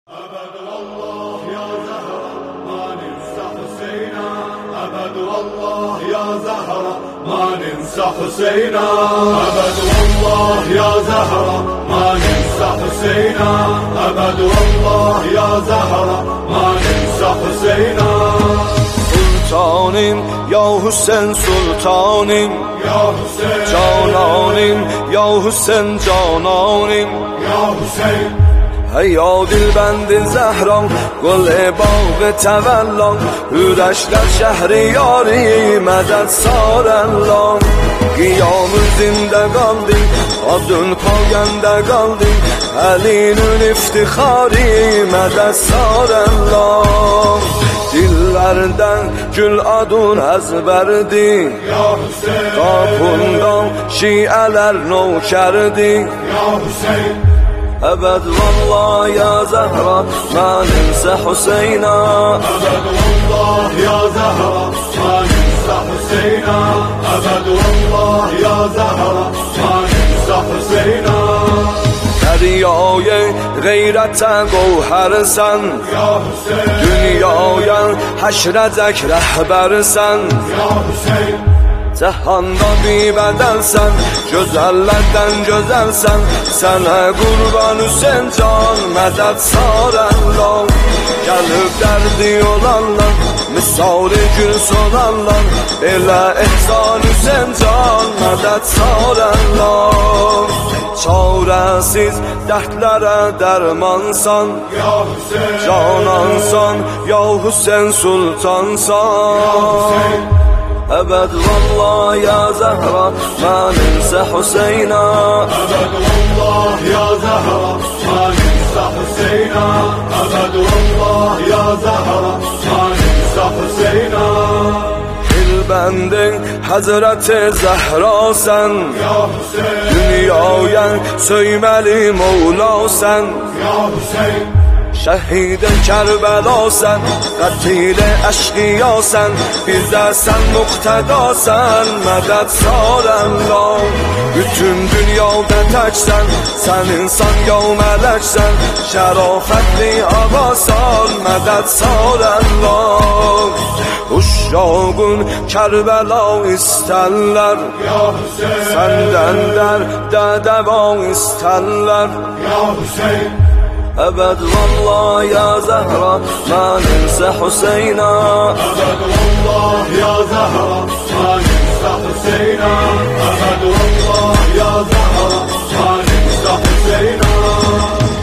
أبد والله يا زهرة ما ننسى حسينا، أبد والله يا زهرة ما ننسى حسينا، أبد والله يا زهرة ما ننسى حسينا، أبد والله يا زهرة ما ننسى حسينا. سلطانیم یا حسین، سلطانیم یا حسین، جانانیم یا حسین، جانانیم یا حسین. هیا دلبند زهران، گل باغ تولان، هورش در شهر یاری مدد سارالان. قیام زندگاندی adın payanda kaldı، elinin iftihari mədəd sarəllam. Dillərdən gül adın əzbərdi، qapından şiələr nökərdi. أبد والله يا زهرة ما ننسى حسينا، أبد والله يا زهرة ما ننسى حسينا، أبد والله يا زهرة ما ننسى حسينا. دریای غیرت گوهرسن، یا حسین، dünyaya həşrəcək rəhbərsən. یا حسین، Cəhanda bir bədəlsən, gözəllərdən gözəlsən. Sənə qurban Hüseyn can, mədəd sarəllam. Gəlib dərdi olanlar, misali gül solanlar. Elə ehsan Hüseyn can, mədəd sarəllam. Çarəsiz dərdlərə dərmansan, ya Hüseyn, canansan, ya Hüseyn sultansan. أبد والله يا زهرة ما ننسى حسينا، أبد والله يا زهرة ما ننسى حسينا، أبد والله يا زهرة ما ننسى حسينا. Dilbendin Hazreti Zehra sen، ya Hüseyin, dünyaya söyməli Mevla sen. ya Hüseyin, Şəhid Kərbəla sən, qatil əşqiya sən. Bizdə sən muqtədasən, mədəd sarəllam. Bütün dünyada təksən, sən insan ya mələksən. Şərafətli ağasan, mədəd sarəllam. Uşağın Kərbəla istərlər, ya Hüseyin, səndən dəvə istərlər. ya Hüseyin. أبد والله يا زهرة ما ننسى حسينا، أبد والله يا زهرة ما ننسى حسينا، أبد والله يا زهرة ما ننسى حسينا.